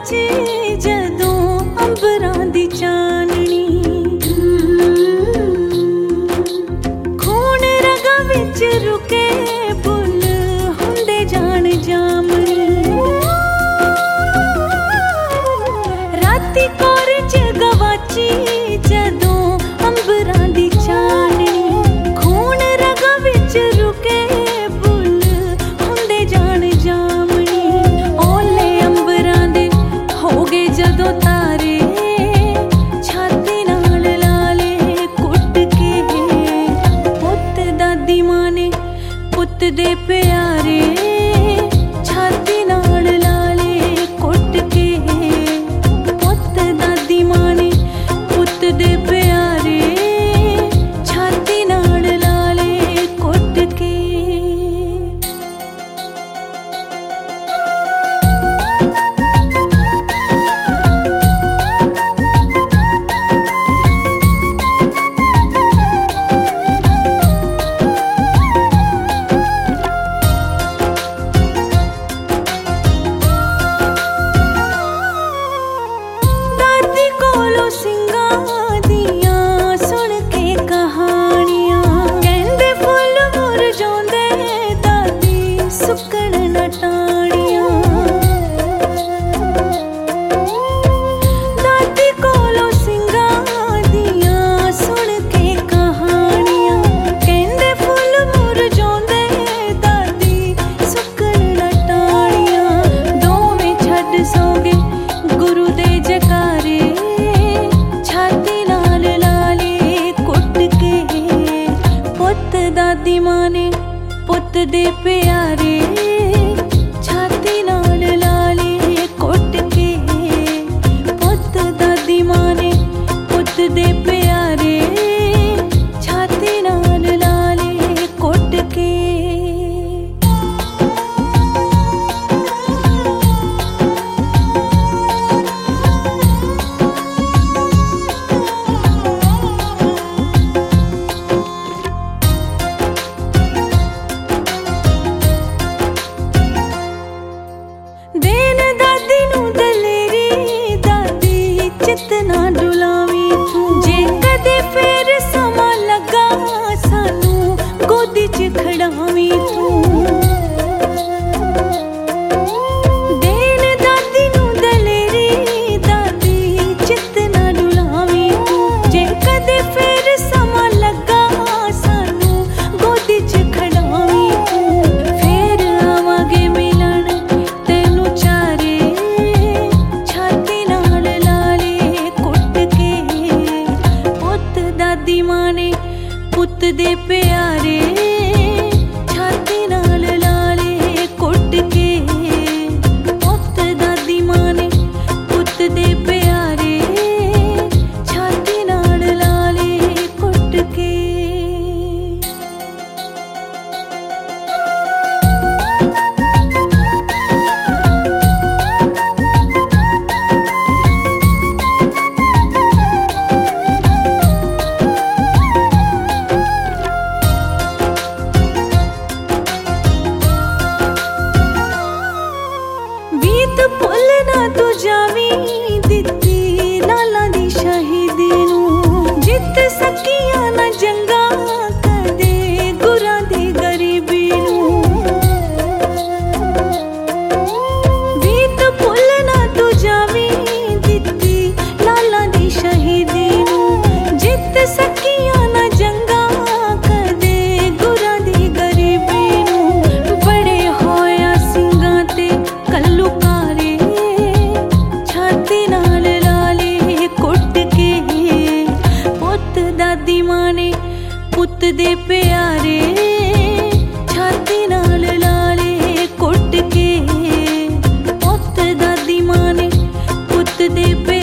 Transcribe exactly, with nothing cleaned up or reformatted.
गवाची जदों अंबरां दी चाननी, खून रगा विच रुके बुल हुंदे जान जामनी। राती कोर च गवाची जदों अंबरां दी चाननी, खून रगा विच रुके बुल हुंदे जान जामनी। ओले अंबरां दे हो गए जदों तारे, छाती नाल लाले कुट के, पुत दादी मां ने पुत दे प्यारे, छाती नाल लाले कुट के, पुत दादी मां ने पुत दे प्यारे, छाती नाल लाले कुट के। दादी कोलों सिंगां दियां सुन के कहानियां, कहंदे फुल मुरझाउंदे दादी सुकण ना टाणियां। दादी कोलों सिंगां दियां सुन के कहानियां, कहंदे फुल मुरझाउंदे दादी सुकण ना टाणियां। दोवें छड्ड सोगे गुरु दे जकारे, छाती नाल लाले कुट के, पुत दादी मां ने पुत दे प्यारे, छाती नाल लाले कुट के, पुत दादी मां ने पुत दे प्यारे, छाती नाल लाले कुट के। देन दादी नू दलेरी दादी चित ना डुलावी तू, जे कदे फेर समा लगा सानू गोदी च खड़ावी तू। देन दादी नू दलेरी दादी चित ना डुलावी तू, जे कदे फेर समा लगा सानू गोदी च खड़ावी तू। फेर आवांगे मिलन तेनू चारे, छाती नाल लाले कुट के, पुत दादी मां ने पुत दे प्यारे, छाती नाल लाले कुट के, पुत दादी मां ने पुत दे प्यारे, छाती नाल लाले कुट के। बीत भुल ना तू जावी दित्ती लाला दी शहीदी नू, जित सकियां ना जंगा कदे गुरां दी गरीबी नू। बीत भुल ना तू जावी दित्ती लाला दी शहीदी नू, जित सकियां ना जंगा कदे गुरां दी गरीबी नू। बड़े होया सिंगां ते कल्लू कारे, छाती नाल लाले कुट के, पुत दादी मां ने पुत दे प्यारे, छाती नाल लाले कुट के, पुत दादी मां ने पुत दे प्यारे।